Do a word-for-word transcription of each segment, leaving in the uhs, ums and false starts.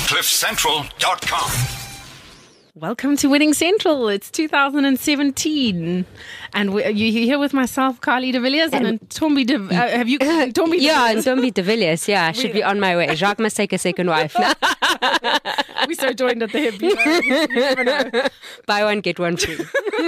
cliff central dot com. Welcome to Wedding Central. It's two thousand seventeen, and we, you're here with myself, Carly de Villiers, and, and Tombi de. Uh, have you Tombi? Yeah, and Tombi de Villiers. Yeah, I should be on my way. Jacques must take a second wife. We so joined at the hip. You know? You never know. Buy one, get one free.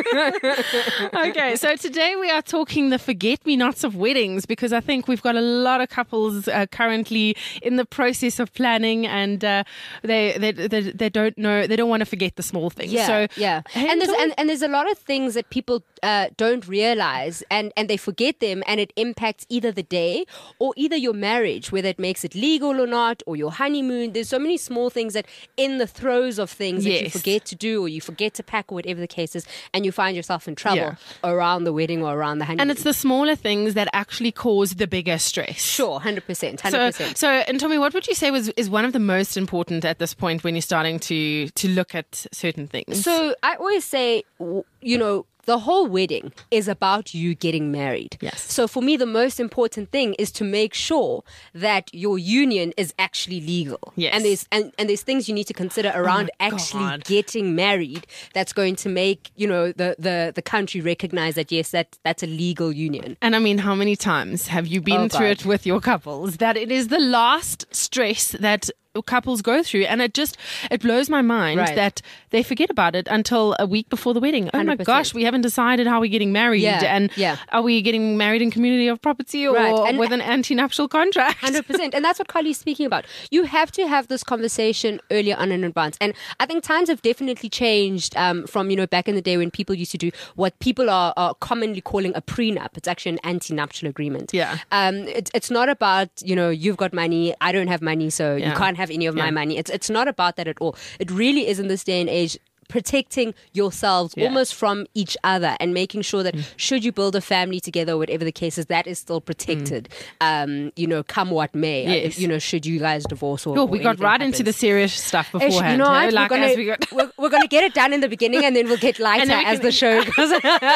Okay, so today we are talking the forget-me-nots of weddings, because I think we've got a lot of couples uh, currently in the process of planning, and uh, they, they they they don't know, they don't want to forget the small things. Yeah, so, yeah. And there's and, and there's a lot of things that people uh, don't realize, and and they forget them, and it impacts either the day or either your marriage, whether it makes it legal or not, or your honeymoon. There's so many small things that in the throes of things Yes. that you forget to do, or you forget to pack, or whatever the case is, and you find yourself in trouble Yeah. around the wedding or around the honeymoon. and it's the smaller things that actually cause the bigger stress. Sure, one hundred percent, one So, hundred percent. so, and Tommy, what would you say was is one of the most important at this point when you're starting to to look at certain things? So I always say, w- you know, the whole wedding is about you getting married. Yes. So for me, the most important thing is to make sure that your union is actually legal. Yes. And there's and, and there's things you need to consider around my actually God. getting married that's going to make, you know, the, the, the country recognize that, yes, that that's a legal union. And I mean, how many times have you been Oh, through God. it with your couples that it is the last stress that couples go through, and it just it blows my mind Right. that they forget about it until a week before the wedding. Oh my one hundred percent. gosh, we haven't decided how we're getting married, Yeah, and yeah. are we getting married in community of property or Right, and- with an anti-nuptial contract? one hundred percent. And that's what Carly's speaking about. You have to have this conversation earlier on in advance. And I think times have definitely changed um, from, you know, back in the day when people used to do what people are, are commonly calling a prenup. It's actually an anti-nuptial agreement. Yeah. Um, it, it's not about, you know, you've got money, I don't have money, so Yeah. you can't have any of Yeah. my money. It's, it's not about that at all. It really is in this day and age protecting yourselves Yeah. almost from each other and making sure that should you build a family together, whatever the case is, that is still protected. Um, you know, come what may. Uh, Yes. You know, should you guys divorce or, Oh, or we got anything right happens. into the serious stuff Ish, beforehand. You know eh? what? Like we're as gonna, we got- we're, we're gonna get it done in the beginning, and then we'll get lighter then we as can- the show goes.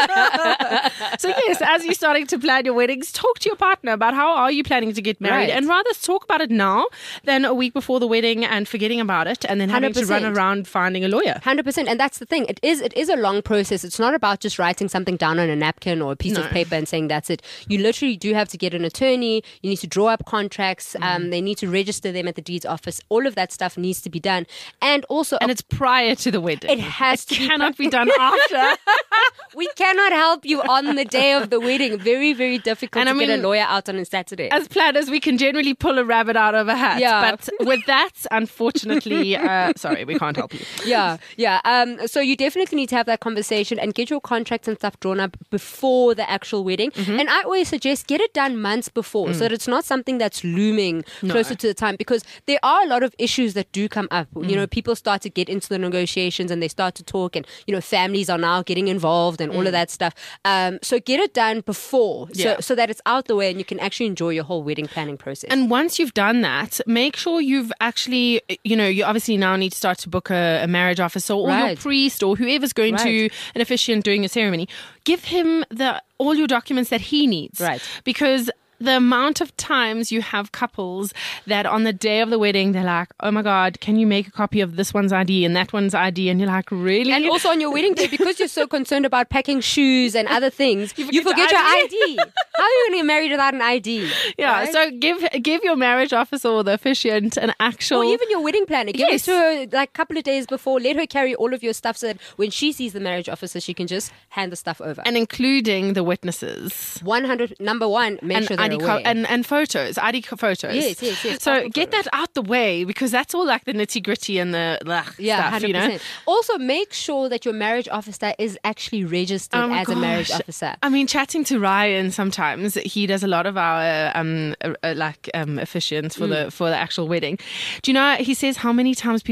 So yes, as you're starting to plan your weddings, talk to your partner about how are you planning to get married, Right. and rather talk about it now than a week before the wedding and forgetting about it, and then having to run one hundred percent. around finding a lawyer. one hundred percent. And that's the thing. It is it is a long process. It's not about just writing something down on a napkin or a piece No. of paper and saying that's it. You literally do have to get an attorney. You need to draw up contracts. Mm. Um, they need to register them at the deeds office. All of that stuff needs to be done. And also, And it's prior to the wedding. It has it to be cannot be done after. we cannot help you on the day of the wedding. Very, very difficult And to I get a mean, lawyer out on a Saturday. As planners, we can generally pull a rabbit out of a hat. Yeah. But with that, unfortunately, uh, sorry, we can't help you. yeah, yeah. Um, so you definitely need to have that conversation and get your contracts and stuff drawn up before the actual wedding. Mm-hmm. And I always suggest get it done months before Mm. so that it's not something that's looming closer to the time, because there are a lot of issues that do come up. Mm. You know, people start to get into the negotiations and they start to talk, and, you know, families are now getting involved and all of that stuff. Um, so get it done before Mm. Yeah. so, so that it's out the way and you can actually enjoy your whole wedding planning process. And once you've done that, make sure you've actually, you know, you obviously now need to start to book a, a marriage officer or your Right. priest or whoever's going to Right. an officiant during a ceremony. Give him the all your documents that he needs. Right. Because the amount of times you have couples that on the day of the wedding, they're like, oh my God, can you make a copy of this one's I D and that one's I D? And you're like, really? And also on your wedding day, because you're so concerned about packing shoes and other things, you forget forget, your your I I D. How are you going to get married without an I D? yeah, right? so give give your marriage officer or the officiant an actual... Or even your wedding planner. Give Yes. it to her like a couple of days before. Let her carry all of your stuff so that when she sees the marriage officer, she can just hand the stuff over. and including the witnesses. one hundred, number one, make And, sure they're I D co- aware. and, and photos, I D co- photos. Yes, yes, yes, So passport get photos. that out the way, because that's all like the nitty gritty and the ugh, Yeah, stuff, one hundred you know. percent. Also, make sure that your marriage officer is actually registered Oh my as a marriage gosh. officer. I mean, chatting to Ryan sometimes, he does a lot of our um uh, uh, like um officiants for Mm. the for the actual wedding. Do you know? He says how many times people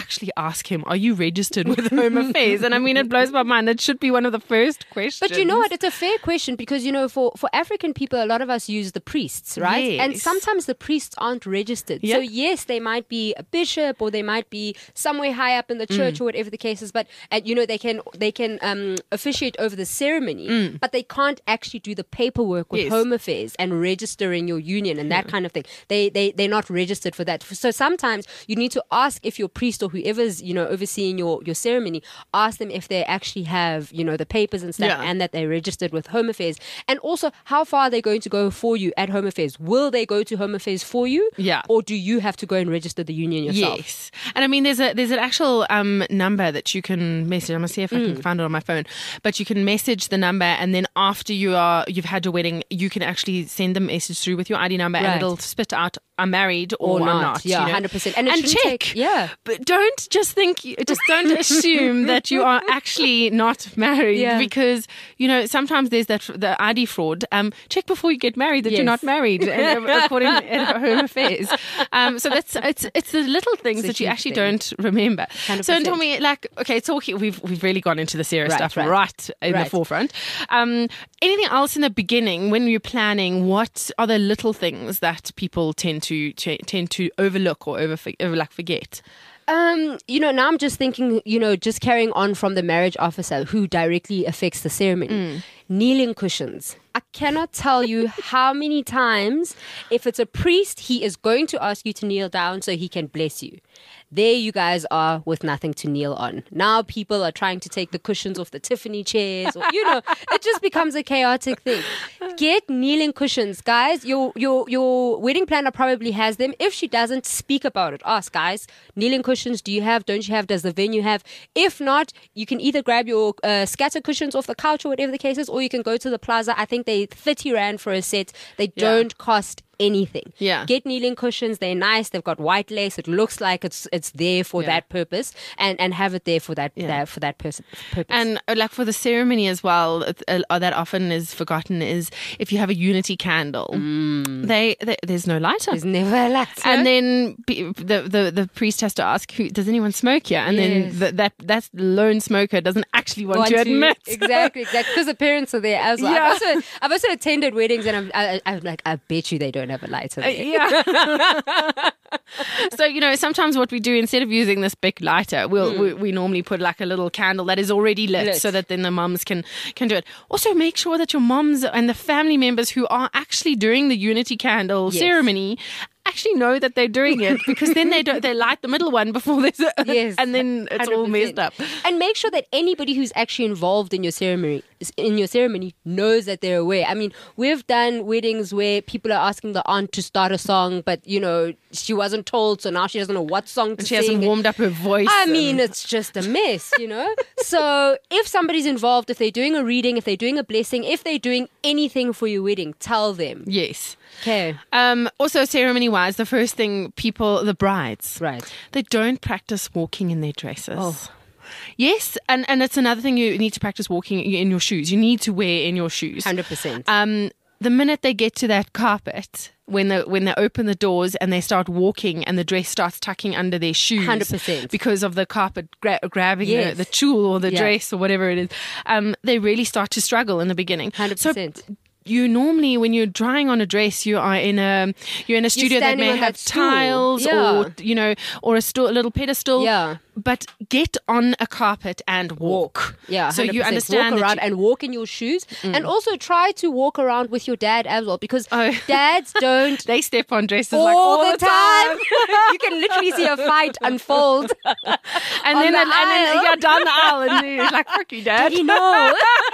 actually ask him, are you registered with Home Affairs? And I mean, it blows my mind. That should be one of the first questions. But you know what? It's a fair question because, you know, for, for African people, a lot of us use the priests, right? Yes. And sometimes the priests aren't registered. Yeah. So, yes, they might be a bishop or they might be somewhere high up in the church mm. or whatever the case is. But, and, you know, they can they can um, officiate over the ceremony, mm. but they can't actually do the paperwork with yes. Home Affairs and registering your union and that yeah. kind of thing. They, they, they're not registered for that. So sometimes you need to ask if your priest or whoever's, you know, overseeing your, your ceremony, ask them if they actually have, you know, the papers and stuff yeah. and that they're registered with Home Affairs. And also, how far are they going to go for you at Home Affairs? Will they go to Home Affairs for you? Yeah. Or do you have to go and register the union yourself? Yes. And I mean, there's a there's an actual um, number that you can message. I'm going to see if I mm. can find it on my phone. But you can message the number, and then after you are, you've had your wedding, you can actually send the message through with your I D number, right. and it'll spit out, I'm married or, or not. I'm not. Yeah, you know? one hundred percent. And, and check. Take, yeah. But don't just think, just don't assume that you are actually not married yeah. because, you know, sometimes there's that the I D fraud. Um, check before you get married that yes. you're not married, according to Home Affairs. Um, so that's it's it's the little things it's that you actually thing. don't remember. one hundred percent. So tell me, like, okay, talking, we've we've really gone into the serious right, stuff right, right in right. the forefront. Um, anything else in the beginning when you're planning? What are the little things that people tend to, to tend to overlook or over, over like forget? Um, you know, now I'm just thinking, you know, just carrying on from the marriage officer who directly affects the ceremony. Mm. Kneeling cushions. I cannot tell you how many times, if it's a priest, he is going to ask you to kneel down so he can bless you. There you guys are with nothing to kneel on. Now people are trying to take the cushions off the Tiffany chairs. Or, you know, it just becomes a chaotic thing. Get kneeling cushions. Guys, your your your wedding planner probably has them. If she doesn't, speak about it. Ask, guys, kneeling cushions, do you have, don't you have, does the venue have? If not, you can either grab your uh, scatter cushions off the couch or whatever the case is, or you can go to the plaza. I think they thirty rand for a set. They yeah. don't cost anything. Yeah. Get kneeling cushions. They're nice. They've got white lace. It looks like it's it's there for yeah. that purpose, and, and have it there for that, yeah. that for that pers- purpose. And uh, like for the ceremony as well, uh, that often is forgotten is if you have a unity candle, mm. they, they there's no lighter. There's never a lighter. And then be, the, the the priest has to ask, who does anyone smoke here? And yes. then the, that that lone smoker doesn't actually want, want to admit. To, exactly, exactly. Because the parents are there as well. Yeah. I've also I've also attended weddings, and I'm I, I'm like, I bet you they don't have a lighter there. Uh, yeah. So, you know, sometimes what we do, instead of using this big lighter, we'll, mm. we, we normally put like a little candle that is already lit, lit so that then the mums can, can do it. Also, make sure that your mums and the family members who are actually doing the unity candle yes. ceremony actually know that they're doing it, because then they don't, they light the middle one before there's a, yes, and then it's one hundred percent all messed up. And make sure that anybody who's actually involved in your ceremony in your ceremony knows that they're aware. I mean, we've done weddings where people are asking the aunt to start a song, but you know, she wasn't told, so now she doesn't know what song to and she sing. She hasn't warmed up her voice. I mean, it's just a mess, you know. So if somebody's involved, if they're doing a reading, if they're doing a blessing, if they're doing anything for your wedding, tell them. Yes. Okay. Um, also, ceremony-wise, the first thing people, the brides, right, they don't practice walking in their dresses. Oh. Yes, and, and it's another thing, you need to practice walking in your shoes. You need to wear in your shoes. one hundred percent. Um, the minute they get to that carpet, when they, when they open the doors and they start walking and the dress starts tucking under their shoes. one hundred percent. Because of the carpet gra- grabbing yes. the, the tulle or the yeah. dress or whatever it is, um, they really start to struggle in the beginning. one hundred percent. So, you normally, when you're drying on a dress, you are in a you're in a studio that may have tiles yeah. or you know or a, stool, a little pedestal. Yeah. But get on a carpet and walk. Yeah. So you understand walk around you, and walk in your shoes, mm. and also try to walk around with your dad as well, because oh. dads don't. They step on dresses all like all the the time. You can literally see a fight unfold. and then the and, and then you're down the aisle and you're like, "Fuck you, Dad." Did you know?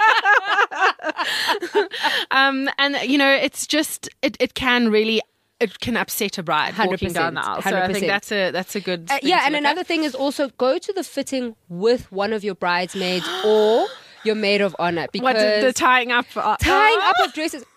um, and you know, it's just it, it can really. It can upset a bride walking down the aisle. So I think that's a that's a good uh, thing yeah, to and look another at. thing is also go to the fitting with one of your bridesmaids or your maid of honor, because what, the tying up uh, tying up of dresses.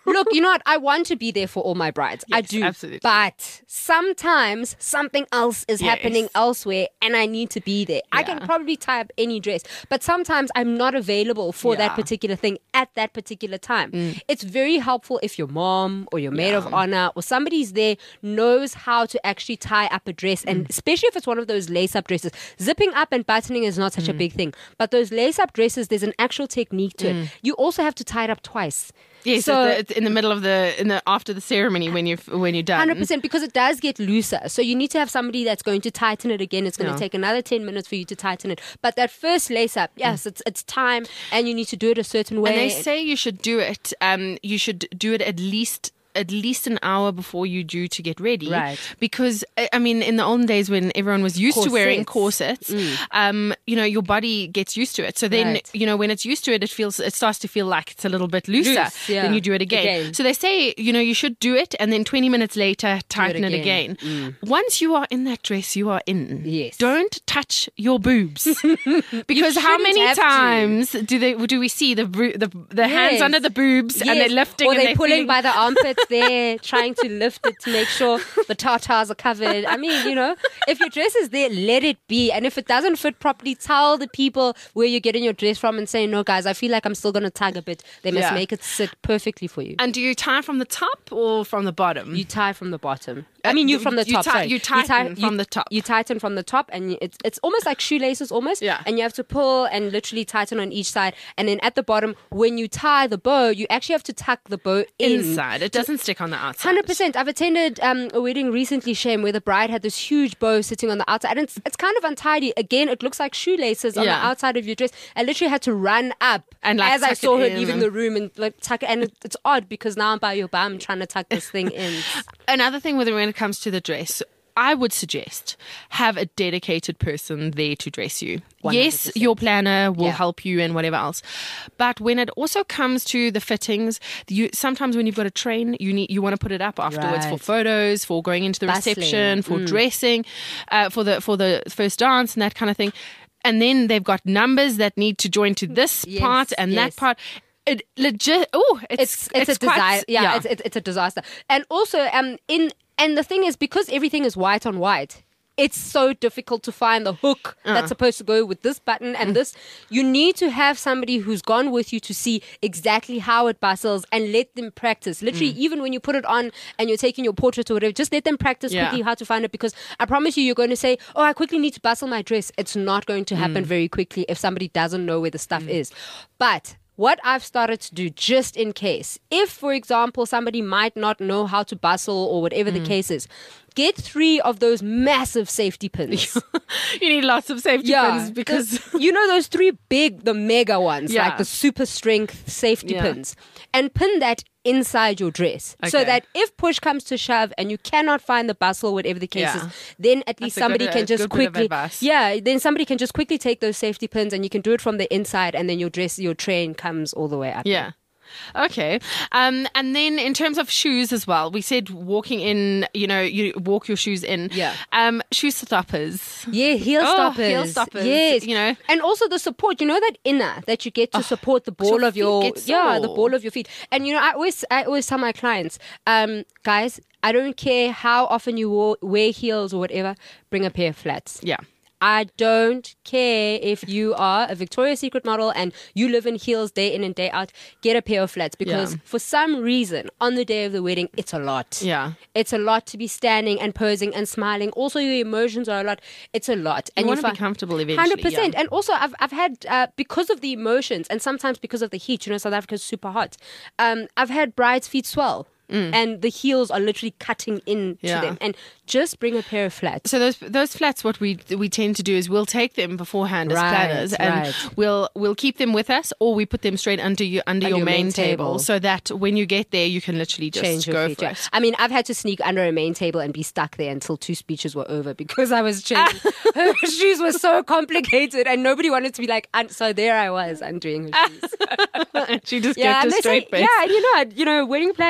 look, you know what? I want to be there for all my brides. I Yes, do. absolutely. But sometimes something else is Yes. happening elsewhere and I need to be there. I can Yeah. probably tie up any dress, but sometimes I'm not available for that Yeah. Mm. particular thing at that particular time. It's very helpful if your mom or your maid of honor or somebody's there knows how to actually tie up a dress, and Mm. especially if it's one of those lace-up dresses. Zipping up and buttoning is not such Mm. a big thing, but those lace-up dresses, there's an actual technique to it. You also have to tie it up twice. Yes, So- at the, it's in the middle of the in the after the ceremony when you when you're done. one hundred percent, because it does get looser. So you need to have somebody that's going to tighten it again. It's going Yeah. to take another ten minutes for you to tighten it. But that first lace up, yes, it's it's time, and you need to do it a certain way. And they say you should do it. Um, you should do it at least at least an hour before you're due to get ready. Right. Because I I mean, in the olden days when everyone was used to wearing Corsets. corsets, um, you know, your body gets used to it. So then, Right. you know, when it's used to it, it feels it starts to feel like it's a little bit looser. Loose, yeah. Then you do it again. Again. So they say, you know, you should do it, and then twenty minutes later, tighten it again. again. Once you are in that dress, you are in. Yes. Don't touch your boobs. Because how shouldn't many have to. times do they do we see the bru- the, the hands Yes. under the boobs and they're Yes. lifting or and they're they're pulling feeling- by the armpits there, trying to lift it to make sure the tartars are covered. I mean, you know, if your dress is there, let it be. And if it doesn't fit properly, tell the people where you're getting your dress from and say, no, guys, I feel like I'm still going to tug a bit. They must Yeah. make it sit perfectly for you. And do you tie from the top or from the bottom? You tie from the bottom. I mean, you from the you top. ti- sorry. you tighten ti- from the top. You tighten from the top, and you, it's it's almost like shoelaces, almost. Yeah. And you have to pull and literally tighten on each side, and then at the bottom, when you tie the bow, you actually have to tuck the bow in. Inside. It doesn't stick on the outside. Hundred percent. I've attended um, a wedding recently, Shame, where the bride had this huge bow sitting on the outside, and it's it's kind of untidy. Again, it looks like shoelaces on Yeah. the outside of your dress. I literally had to run up And, like, as I tuck saw it her in leaving and- the room and like tuck it. And it, it's odd because now I'm by your bum trying to tuck this thing in. Another thing with when it comes to the dress, I would suggest have a dedicated person there to dress you. one hundred Yes, percent. your planner will Yeah. help you and whatever else. But when it also comes to the fittings, you sometimes when you've got a train, you need you want to put it up afterwards for Right. photos, for going into the Bustling. reception, for dressing, uh, for the for the first dance and that kind of thing. And then they've got numbers that need to join to this Yes, part and yes. that part. It legit. Oh, it's it's it's, a quite- disaster. Yeah, yeah. It's, it's it's a disaster. And also, um, in and the thing is, because everything is white on white, it's so difficult to find the hook Uh-huh. that's supposed to go with this button Mm. and this. You need to have somebody who's gone with you to see exactly how it bustles and let them practice. Literally, Mm. even when you put it on and you're taking your portrait or whatever, just let them practice Yeah. quickly how to find it. Because I promise you, you're going to say, "Oh, I quickly need to bustle my dress." It's not going to happen Mm. very quickly if somebody doesn't know where the stuff is. But what I've started to do, just in case, if, for example, somebody might not know how to bustle or whatever Mm. the case is, get three of those massive safety pins. You need lots of safety pins because the- you know those three big, the mega ones, Yeah. like the super strength safety Yeah. pins, and pin that inside your dress, so Okay. that if push comes to shove and you cannot find the bustle, whatever the case Yeah. is, then at least That's a somebody good- can a just good bit of quickly, advice. yeah, then somebody can just quickly take those safety pins and you can do it from the inside, and then your dress, your train comes all the way up. yeah. Okay. Um, and then in terms of shoes as well, we said walking in, you know, you walk your shoes in. Yeah. Um, shoe stoppers. Yeah, heel Oh, stoppers. heel stoppers, Yes, you know. and also the support. You know that inner that you get to support the ball your of your feet get yeah, the sore. ball of your feet. And you know, I always I always tell my clients, um, guys, I don't care how often you wo- wear heels or whatever. Bring a pair of flats. Yeah. I don't care if you are a Victoria's Secret model and you live in heels day in and day out. Get a pair of flats because Yeah. for some reason on the day of the wedding, it's a lot. Yeah. It's a lot to be standing and posing and smiling. Also, your emotions are a lot. It's a lot. You want to fi- be comfortable eventually. Hundred percent. yeah. And also, I've I've had uh, because of the emotions and sometimes because of the heat. You know, South Africa's super hot. Um, I've had brides' feet swell. And the heels are literally cutting into Yeah. them. And just bring a pair of flats. So those those flats, what we we tend to do is we'll take them beforehand Right, as planners, and right. we'll we'll keep them with us, or we put them straight under you under, your, main, table. table. so that when you get there, you can literally just Change your go feet, for yeah. it. I mean, I've had to sneak under a main table and be stuck there until two speeches were over because I was changing. Her shoes were so complicated and nobody wanted to be like, and so there I was undoing her shoes. she just Yeah, kept and a they say, straight face. yeah, and you know, you know, wedding planners. I'm telling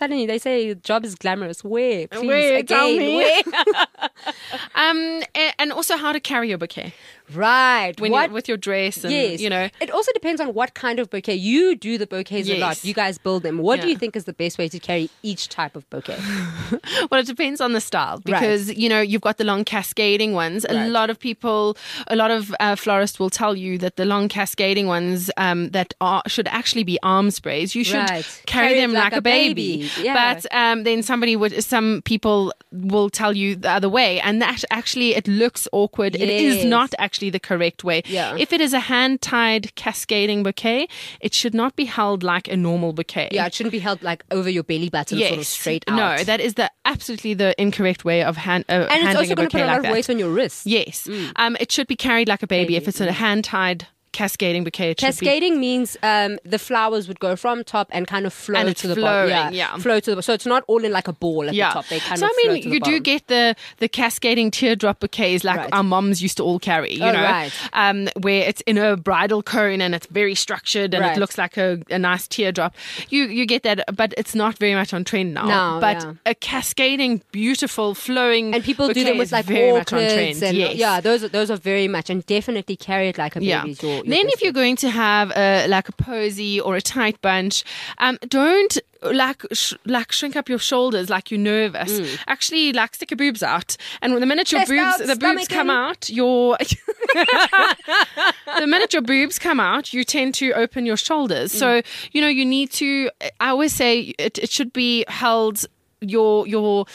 telling you, they say job is glamorous. Where? Please, Where? again, Tell me. where? Um, a- and also how to carry your bouquet Right. when what? you, with your dress, and Yes. you know. It also depends on what kind of bouquet. You do the bouquets a lot. Yes. You guys build them. What do Yeah. you think is the best way to carry each type of bouquet? Well, it depends on the style because you know you've got the long cascading ones. A Right. lot of people, a lot of uh, florists will tell you that the long cascading ones um, that are should actually be arm sprays. You should Right. carry, Carry it them like like, a a baby. baby. Yeah. But um, then somebody would, some people will tell you the other way, and that actually it looks awkward. It is Yes. not actually the correct way. Yeah. If it is a hand tied cascading bouquet, it should not be held like a normal bouquet. Yeah, it shouldn't be held like over your belly button, sort of straight out. No, that is the absolutely the incorrect way of hand, uh, and it's handling also a going to put bouquet a lot like of that. weight on your wrist. Yes, um, it should be carried like a baby. Baby, If it's a hand-tied cascading bouquet, it should be. Cascading means um, the flowers would go from top and kind of flow And it's to the bottom. flowing, yeah. flow to the. So it's not all in like a ball at Yeah, the top. They kind so of I flow mean, to the you do bottom. get the the cascading teardrop bouquets like Right. our moms used to all carry. You Oh, know, right. um, where it's in a bridal cone and it's very structured and Right. it looks like a, a nice teardrop. You you get that, but it's not very much on trend now. No, but yeah. a cascading, beautiful, flowing And people do bouquet them with is like very much on orchids trend. and Yes. yeah, those are, those are very much, and definitely carry it like a baby. Yeah. Is your, your Then best if you're bet. going to have a, like a posy or a tight bunch, um, don't like sh- like shrink up your shoulders like you're nervous. Mm. Actually, like stick your boobs out, and the minute your Chest boobs out, the boobs stomach come in. out, your the minute your boobs come out, you tend to open your shoulders. Mm. So you know you need to. I always say it, it should be held. Your your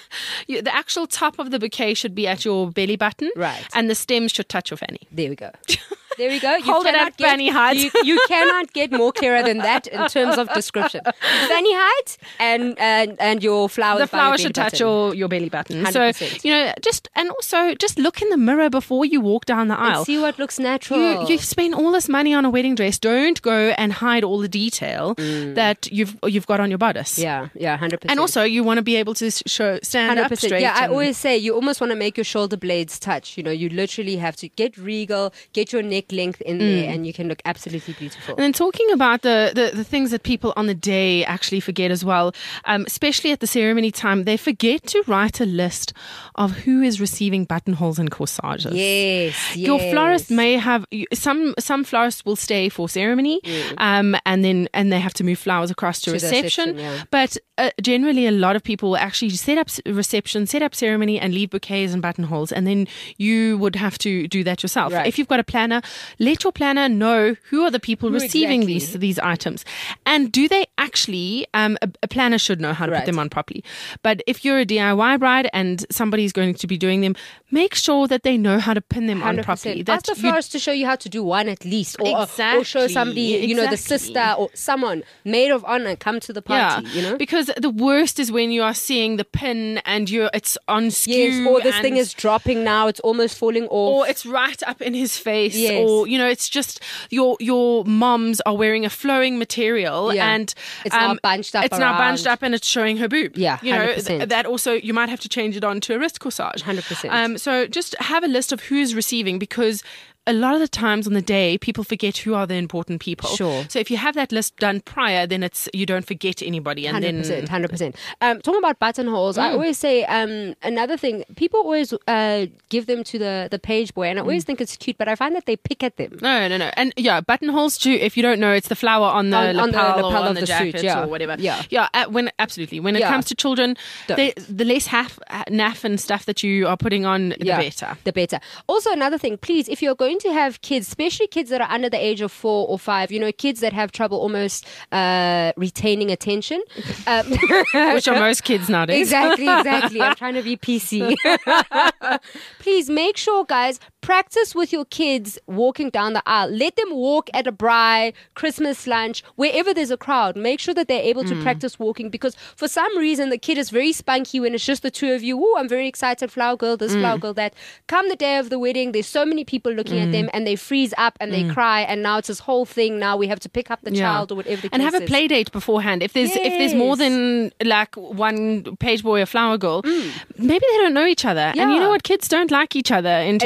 the actual top of the bouquet should be at your belly button, Right. And the stems should touch your fanny. There we go. There we go. You Hold it cannot at fanny height. You, you cannot get more clearer than that in terms of description. Fanny height and and, and your flowers. The by your flower belly should touch button. your, your belly button. one hundred So, percent. you know, just, and also just look in the mirror before you walk down the aisle. And see what looks natural. You, you spend all this money on a wedding dress. Don't go and hide all the detail that you've you've got on your bodice. Mm. yeah, yeah, one hundred percent. And also, you want to be able to show stand up straight. Yeah, I and- always say you almost want to make your shoulder blades touch. You know, you literally have to get regal, get your neck length in there, and you can look absolutely beautiful. And then talking about the, the, the things that people on the day actually forget as well, um, especially at the ceremony time, they forget to write a list of who is receiving buttonholes and corsages. Yes, yes. Your florist may have you- some. Some florists will stay for ceremony, um, and then and they have to move flowers across to, To the reception. reception, yeah. But uh, generally, a lot of people will actually set up s- reception, set up ceremony, and leave bouquets and buttonholes, and then you would have to do that yourself. Right. If you've got a planner, let your planner know who are the people Who receiving exactly? these these items, and do they actually? Um, a, a planner should know how to Right. put them on properly. But if you're a D I Y bride and somebody's going to be doing them, make sure that they know how to pin them on properly. Ask the you- florist to show you how to do one at least, or, or show Exactly, somebody, you know, the exactly. sister or someone maid of honor come to the party. Yeah, You know, because the worst is when you are seeing the pin and you're it's on skew. yes, or this thing and- is dropping now; it's almost falling off. or it's right up in his face, Yes. or you know, it's just your your moms are wearing a flowing material, Yeah. and It's now bunched up It's now bunched around. up, and it's showing her boob. Yeah, you know one hundred percent. th- that also you might have to change it on to a wrist corsage. one hundred percent. Um, so just have a list of who's receiving because. A lot of the times on the day, people forget who are the important people. Sure. So if you have that list done prior, then it's you don't forget anybody, and Hundred percent, then hundred percent. Um, talking about buttonholes, I always say um, another thing. People always uh, give them to the the page boy, and I always think it's cute, but I find that they pick at them. No, no, no. And yeah, buttonholes too. If you don't know, it's the flower on the On- on the lapel, lapel or on of the, the suit, jacket yeah. or whatever. Yeah. yeah. uh, When absolutely, when it Yeah. comes to children, Don't. they, the less half, naff and stuff that you are putting on, the Yeah, better. The better. Also, another thing, please, if you're going to have kids, especially kids that are under the age of four or five, you know, kids that have trouble almost uh, retaining attention. Um, Which are most kids nowadays. Exactly, exactly. I'm trying to be P C. Please make sure, guys, practice with your kids walking down the aisle. Let them walk at a braai, Christmas lunch, wherever there's a crowd. Make sure that they're able to practice walking because for some reason the kid is very spunky when it's just the two of you. Ooh, I'm very excited, flower girl, this, flower girl, that. Come the day of the wedding, there's so many people looking at them and they freeze up and they cry and now it's this whole thing. Now we have to pick up the Yeah. child or whatever the And case have a is. play date beforehand. If there's if there's more Yes. than like one page boy or flower girl, maybe they don't know each other. And you Yeah. know what? Kids don't like each other in in terms the, of in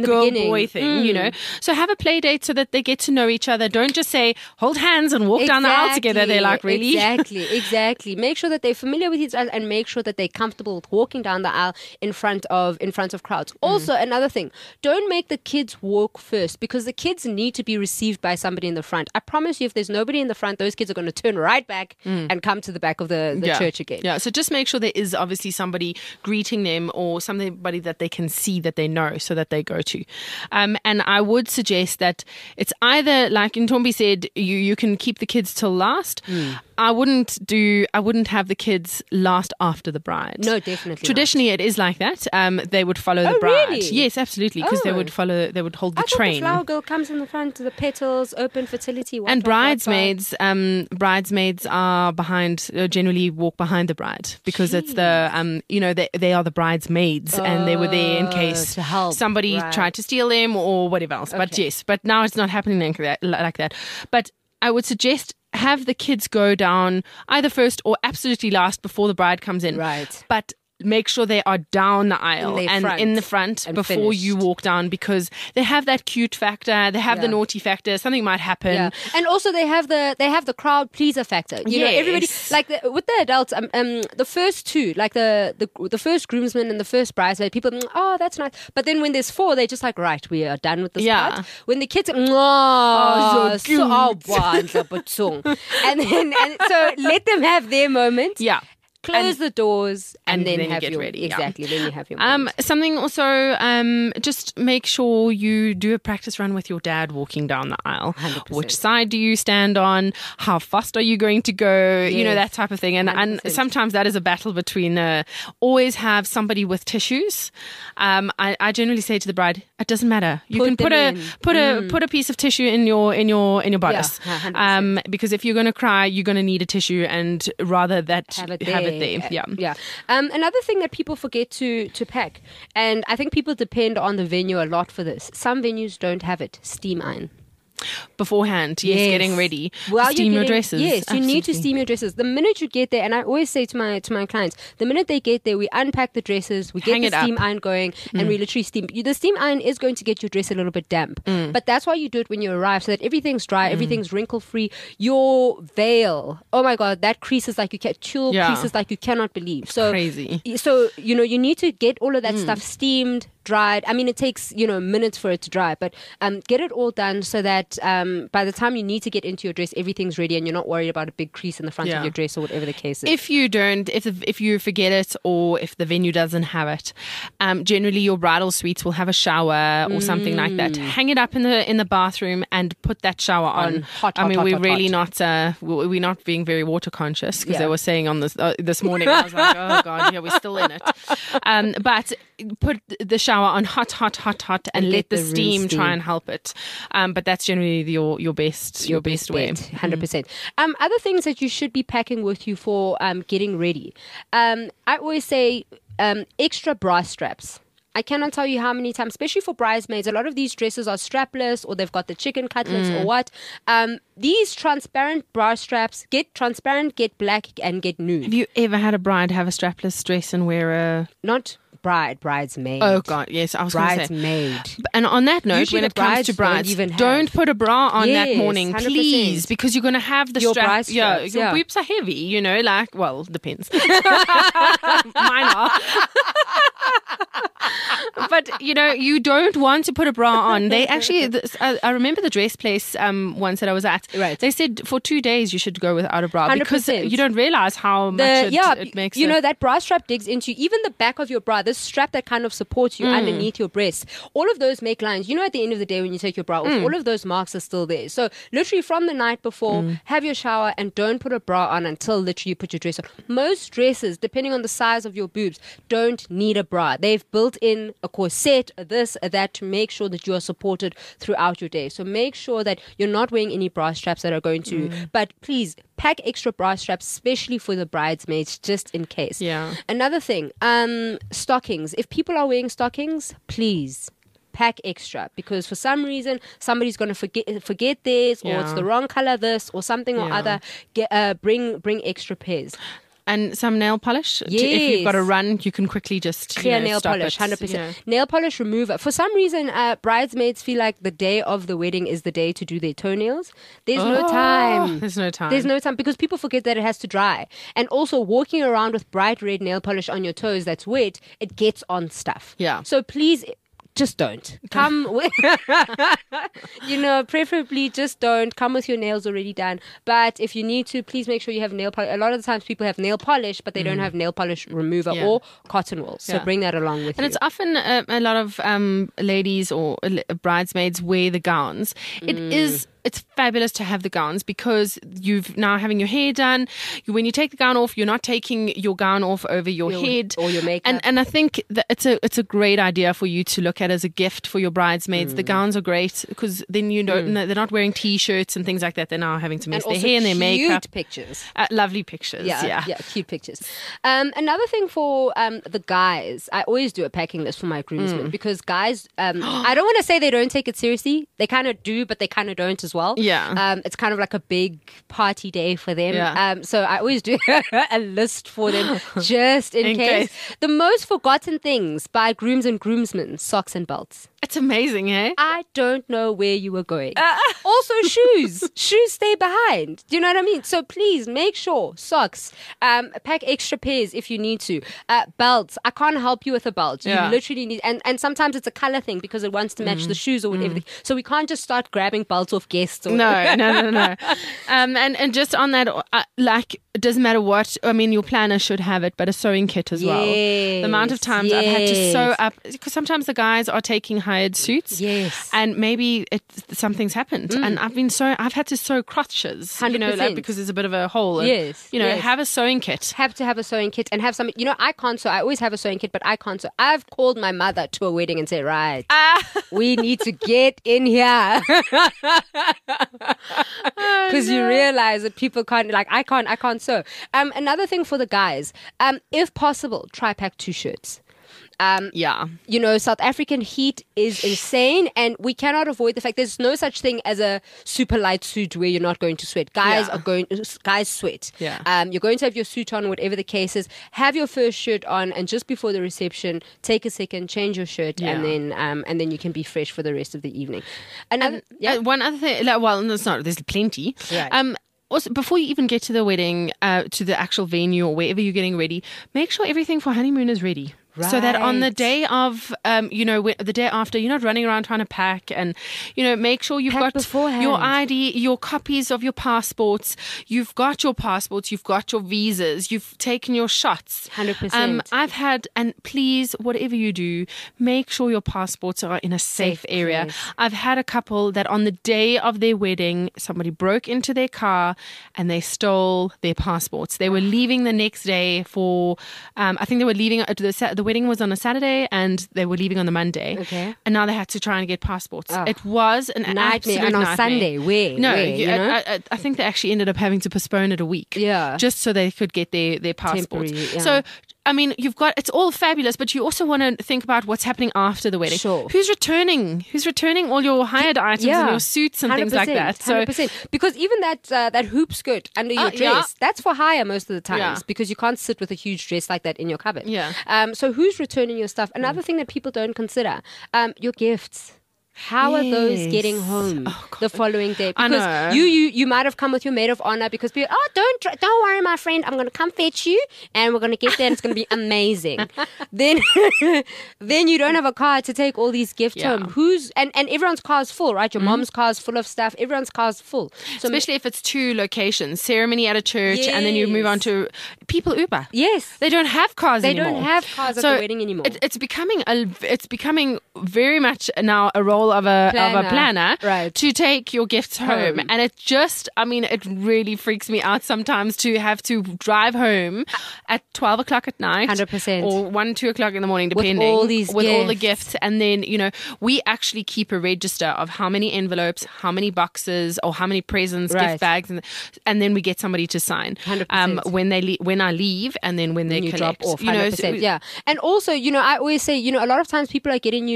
the girl beginning. boy thing, you know. So have a play date so that they get to know each other. Don't just say hold hands and walk down the aisle together. They're like, really? Exactly, exactly. Make sure that they're familiar with each other and make sure that they're comfortable with walking down the aisle in front of in front of crowds. Also, mm. another thing, don't make the kids walk first because the kids need to be received by somebody in the front. I promise you, if there's nobody in the front, those kids are going to turn right back mm. and come to the back of the, the yeah. church again. Yeah, so just make sure there is obviously somebody greeting them or somebody that they can see that they know so that they go to. Um, and I would suggest that it's either, like Ntombi said, you, you can keep the kids till last. Mm. I wouldn't do, I wouldn't have the kids last after the bride. No, definitely Traditionally, not. it is like that. Um, they would follow oh, the bride. Really? Yes, absolutely, because oh. they would follow, they would hold the I thought train. The flower girl comes in the front, the petals, open fertility. What, and what, bridesmaids, um, bridesmaids are behind, uh, generally walk behind the bride because Jeez. it's the, um, you know, they, they are the bridesmaids oh, and they were there in case somebody right. tried to steal them or whatever else. Okay. But yes, but now it's not happening like that. Like that. But I would suggest have the kids go down either first or absolutely last before the bride comes in. Right. But make sure they are down the aisle in and front in the front before finished. you walk down because they have that cute factor, they have yeah. the naughty factor, something might happen. Yeah. And also they have the they have the crowd pleaser factor. You yes. know, everybody like the, with the adults, um, um the first two, like the, the the first groomsman and the first bridesmaid, people oh that's nice. But then when there's four, they're just like, right, we are done with this yeah. part. When the kids oh, so, so and then and so let them have their moment. Yeah. Close and, the doors and, and then, then have you get your, ready. Exactly, yeah. then you have your um, moment. Something also, um, just make sure you do a practice run with your dad walking down the aisle. one hundred percent. Which side do you stand on? How fast are you going to go? Yes. You know, that type of thing. And, and sometimes that is a battle between, uh, always have somebody with tissues. Um, I, I generally say to the bride, it doesn't matter. You put can put a in. put mm. a put a piece of tissue in your in your in your bodice. Yeah, um, because if you're going to cry, you're going to need a tissue, and rather that have it have there. it there. Yeah, yeah. Um, another thing that people forget to to pack, and I think people depend on the venue a lot for this. Some venues don't have it. Steam iron. Beforehand, yes, yes. getting ready. Well, steam getting, your dresses. Yes, Absolutely. you need to steam your dresses. The minute you get there, and I always say to my to my clients, the minute they get there, we unpack the dresses, we get Hang the it steam up. iron going, Mm. and we literally steam. The steam iron is going to get your dress a little bit damp, Mm. but that's why you do it when you arrive, so that everything's dry, mm. everything's wrinkle free. Your veil, oh my god, that creases like you can, tulle Yeah. creases like you cannot believe. So crazy. So you know you need to get all of that Mm. stuff steamed, dried. I mean, it takes you know minutes for it to dry, but um, get it all done so that um, by the time you need to get into your dress, everything's ready, and you're not worried about a big crease in the front Yeah. of your dress or whatever the case is. If you don't, if if you forget it, or if the venue doesn't have it, um, generally your bridal suites will have a shower or something like that. Hang it up in the in the bathroom and put that shower on. On hot, I hot, mean, hot, we're hot, really hot. not uh, we- we're not being very water conscious because Yeah. they were saying on this uh, this morning. I was like, oh god, yeah, we're still in it. Um, but put the shower on hot, hot, hot, hot, and, And let get the the room steam, steam. try and help it. Um, but that's generally the, your your best your, best, way. one hundred percent. Um, other things that you should be packing with you for um, getting ready. Um, I always say um, extra bra straps. I cannot tell you how many times, especially for bridesmaids, a lot of these dresses are strapless or they've got the chicken cutlets Mm. or what. Um, these transparent bra straps, get transparent, get black, and get nude. Have you ever had a bride have a strapless dress and wear a... Not bride, bridesmaid. Oh, God, yes, I was going to say. Bridesmaid. And on that note, Usually when the it comes to brides don't brides, even have- don't put a bra on that Yes, morning, one hundred percent. please, because you're going to have the Your strap. bra yeah, straps, your yeah. boobs are heavy, you know, like, well, depends. Mine are. But, you know, you don't want to put a bra on. They actually, this, I, I remember the dress place um, once that I was at. Right. They said for two days you should go without a bra one hundred because percent. you don't realize how much The, it, yeah, it makes you a- know, that bra strap digs into even the back of your bra, this strap that kind of supports you underneath your breast. All of those make lines. You know, at the end of the day when you take your bra off, all of those marks are still there. So literally from the night before, have your shower and don't put a bra on until literally you put your dress on. Most dresses, depending on the size of your boobs, don't need a bra. They've built in a corset, a this, a that, to make sure that you are supported throughout your day. So make sure that you're not wearing any bra straps that are going to, but please pack extra bra straps, especially for the bridesmaids, just in case. Yeah. Another thing, um, stockings. If people are wearing stockings, please pack extra, because for some reason somebody's going to forget forget this, or it's Yeah. the wrong color this, or something or Yeah. other. Get uh, bring bring extra pairs. and some nail polish. To- if Yes. you've got to run, you can quickly just you Clear know, nail stop polish, it, hundred percent. you know. Nail polish remover. For some reason, uh, bridesmaids feel like the day of the wedding is the day to do their toenails. There's no Oh, time. There's no time. There's no time because people forget that it has to dry. And also, walking around with bright red nail polish on your toes that's wet, it gets on stuff. Yeah. So please, just don't. Come with, you know, preferably just don't. Come with your nails already done. But if you need to, please make sure you have nail polish. A lot of the times people have nail polish, but they don't have nail polish remover Yeah. or cotton wool. So Yeah. bring that along with And you. it's often uh, a lot of um, ladies or uh, bridesmaids wear the gowns. It Mm. is. It's fabulous to have the gowns because you've now having your hair done. You, when you take the gown off, you're not taking your gown off over your, Your- head or your makeup. And and I think that it's a it's a great idea for you to look at as a gift for your bridesmaids. Mm. The gowns are great because then you don't they're not wearing t-shirts and things like that. They're now having to and mess their also hair and their cute makeup. pictures. Uh, lovely pictures. Yeah, Yeah. yeah, cute pictures. Um, another thing for um, the guys, I always do a packing list for my Mm. groomsmen because guys, um, I don't want to say they don't take it seriously. They kind of do, but they kind of don't as well. Yeah. Um, it's kind of like a big party day for them. Yeah. Um, so I always do a list for them just in, In case. case. The most forgotten things by grooms and groomsmen: socks and belts. It's amazing, eh? I don't know where you were going. Also, shoes. Shoes stay behind. Do you know what I mean? So please make sure socks. Um, pack extra pairs if you need to. Uh, belts. I can't help you with a belt. You Yeah. literally need. And, and sometimes it's a color thing because it wants to match the shoes or whatever. So we can't just start grabbing belts off guests. Or No, no, no, no. Um, and, and just on that, uh, like, it doesn't matter what, I mean, your planner should have it, but a sewing kit as well. The amount of Yes, times I've had to sew yes. up, because sometimes the guys are taking hired suits. Yes. And maybe it, something's happened. And I've been so, I've had to sew crotches, you know, like, one hundred percent. because there's a bit of a hole. And, Yes, You know, yes. have a sewing kit. Have to have a sewing kit and have some. You know, I can't sew. I always have a sewing kit, but I can't sew. I've called my mother to a wedding and said, right, we need to get in here. Because you realize that people can't, like, I can't, I can't sew. Um, another thing for the guys, um, if possible, try pack two shirts. Um, Yeah. you know, South African heat is insane, and we cannot avoid the fact there's no such thing as a super light suit where you're not going to sweat. Guys Yeah. are going, guys sweat. Yeah. Um, you're going to have your suit on, whatever the case is. Have your first shirt on, and just before the reception, take a second, change your shirt, Yeah. and then um, and then you can be fresh for the rest of the evening. Another, And yeah, uh, one other thing, like, well, there's not, there's plenty. Right. Um, also, before you even get to the wedding, uh, to the actual venue or wherever you're getting ready, make sure everything for honeymoon is ready. So that on the Right. day of, um, you know, wh- the day after, you're not running around trying to pack, and, you know, make sure you've Pack got beforehand. your I D, your copies of your passports, you've got your passports, you've got your visas, you've taken your shots. one hundred Um, percent. I've had, and please, whatever you do, make sure your passports are in a safe, Safe area. place. I've had a couple that on the day of their wedding, somebody broke into their car and they stole their passports. They were leaving the next day for, um, I think they were leaving, uh, the, Sa- the wedding was on a Saturday and they were leaving on the Monday. Okay. And now they had to try and get passports. Oh. It was an Nightmare. absolute And on nightmare. Sunday, where? No, Where, you- you know? I, I, I think they actually ended up having to postpone it a week. Yeah. Just so they could get their, their passports. Temporary, yeah. So, I mean, you've got, it's all fabulous, but you also want to think about what's happening after the wedding. Sure. Who's returning? Who's returning all your hired items and your suits and things like that? So, one hundred percent. Because even that uh, that hoop skirt under your Uh, dress, yeah. that's for hire most of the times Yeah. because you can't sit with a huge dress like that in your cupboard. Yeah. Um. So who's returning your stuff? Another thing that people don't consider, um, your gifts. How are those Yes. getting home the following day? I Because know. you you you might have come with your maid of honor because people, oh, don't dr- don't worry, my friend, I'm going to come fetch you, and we're going to get there, and it's going to be amazing. then then you don't have a car to take all these gifts Yeah. home. Who's and and everyone's car is full, right? Your mom's car is full of stuff. Everyone's car is full. So especially if it's two locations, ceremony at a church, and then you move on Yes. to people Uber. yes, They don't have cars They anymore. don't have cars at So the wedding anymore. It, it's becoming a, it's becoming very much now a role of a of a Planner. planner Right. to take your gifts home. Home. And it just, I mean, it really freaks me out sometimes to have to drive home at twelve o'clock at night, one hundred percent. or one two o'clock in the morning, depending all these with all the gifts. gifts. And then you know we actually keep a register of how many envelopes, how many boxes, or how many presents, Right. gift bags, and and then we get somebody to sign one hundred um, percent. when they le- when I leave, and then when they you collect. drop off, You know, one hundred percent. Yeah. And also, you know, I always say, you know, a lot of times people are getting you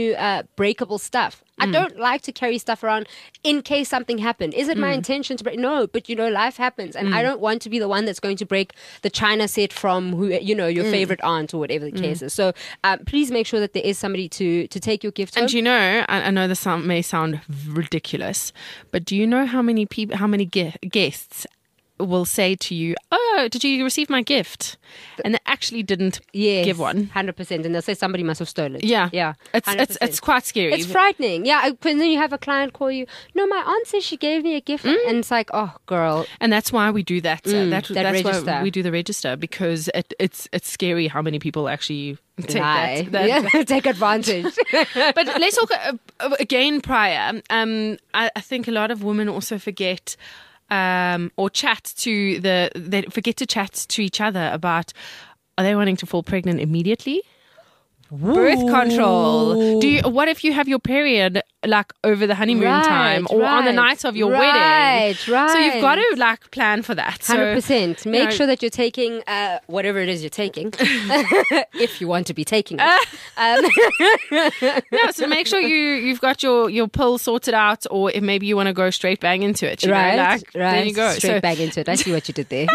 to uh, breakable stuff. I don't like to carry stuff around in case something happened. Is it my intention to break? No, but you know, life happens, and I don't want to be the one that's going to break the china set from who you know your favorite aunt or whatever the case is. So um, please make sure that there is somebody to to take your gift home. And you know, I, I know this sound, may sound ridiculous, but do you know how many people, how many ge- guests will say to you, "Oh, did you receive my gift?" And they actually didn't Yes, give one. one hundred percent. And they'll say somebody must have stolen. Yeah, Yeah. It's one hundred it's percent. it's quite scary. It's frightening. Yeah. I- When then you have a client call you, no, my aunt says she gave me a gift. And it's like, oh, girl. And that's why we do that. uh, Mm, that, that that's why register. we do the register, because it, it's it's scary how many people actually take Lie. that. that Yeah, take advantage. But let's talk uh, again prior. Um, I, I think a lot of women also forget um, or chat to the, they forget to chat to each other about, are they wanting to fall pregnant immediately? Birth control. Do you, what if you have your period like over the honeymoon Right, time or on the right. night of your Right, wedding? right. So you've got to like plan for that. So, one hundred percent. Make know- sure that you're taking uh, whatever it is you're taking, if you want to be taking it. Um, Yeah, so make sure you you've got your your pill sorted out, or if maybe you want to go straight bang into it. You right, know, like, right. There you go. Straight So- back into it. I see what you did there.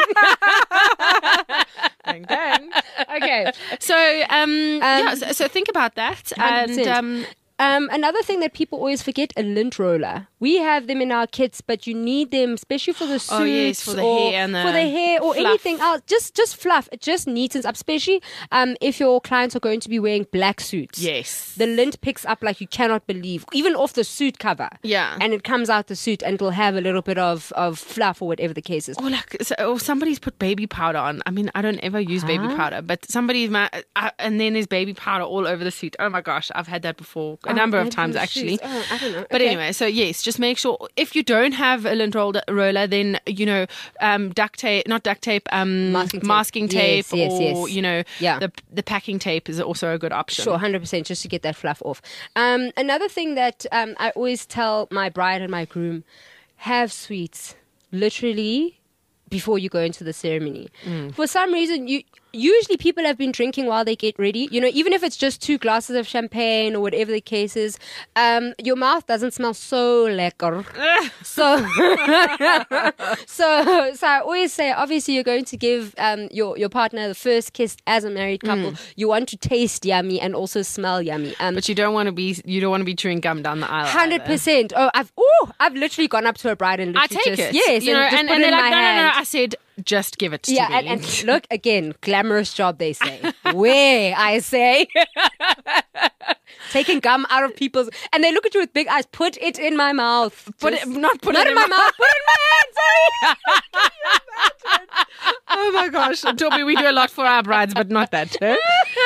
Bang, bang. Okay, so um, yeah, so, so think about that, one hundred and percent. um, Um, another thing that people always forget, a lint roller. We have them in our kits, but you need them, especially for the suits Oh, yes, for the or hair and the for the hair or fluff. anything else. Just just fluff. It just neatens up, especially um, if your clients are going to be wearing black suits. yes, The lint picks up like you cannot believe, even off the suit cover. Yeah. And it comes out the suit and it'll have a little bit of, of fluff or whatever the case is. or like so, or somebody's put baby powder on. I mean, I don't ever use baby powder, but somebody's ma- uh, and then there's baby powder all over the suit. Oh my gosh, I've had that before a number of maybe times the actually. shoes. Oh, I don't know. But Okay. anyway, so yes, just make sure if you don't have a lint roller, roller then you know um, duct tape, not duct tape, um, Masking tape. masking tape, Yes, yes, or yes. you know, Yeah. the the packing tape is also a good option. Sure, one hundred percent, just to get that fluff off. Um, another thing that um, I always tell my bride and my groom, have sweets, literally, before you go into the ceremony. For some reason, you usually people have been drinking while they get ready. You know, even if it's just two glasses of champagne or whatever the case is, um, your mouth doesn't smell so lekker. so, so, so I always say, obviously, you're going to give um, your your partner the first kiss as a married couple. You want to taste yummy and also smell yummy. Um, But you don't want to be you don't want to be chewing gum down the aisle. Hundred either. percent. Oh, I've oh, I've literally gone up to a bride and I literally take just, it. Yes, you know, just and, put and it they're in like, my no, no, no. hand. I said, just give it to Yeah, me. and, and look again, glamorous job they say. Where I say, taking gum out of people's, and they look at you with big eyes. Put it in my mouth. Put Just- it, not put not it in my mouth. Put it in my hand. Sorry. Oh my gosh, Toby, we do a lot for our brides, but not that. eh?